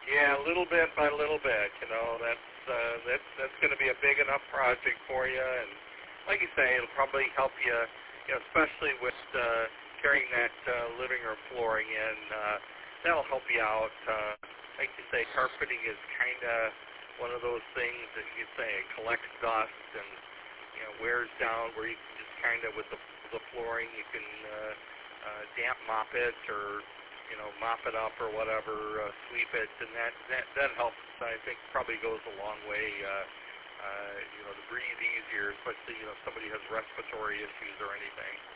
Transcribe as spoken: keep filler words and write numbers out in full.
Yeah, little bit by little bit. You know, that's uh, that's that's going to be a big enough project for you, and like you say, it'll probably help you, you know, especially with uh, carrying that uh, living room flooring in. Uh, that'll help you out. Uh, like you say, carpeting is kind of one of those things that you say it collects dust and you know wears down. Where you can just kind of with the the flooring, you can uh, uh, damp mop it or you know, mop it up or whatever, uh, sweep it, and that, that that helps. I think probably goes a long way. Uh, uh, you know, to breathe easier, especially you know somebody has respiratory issues or anything.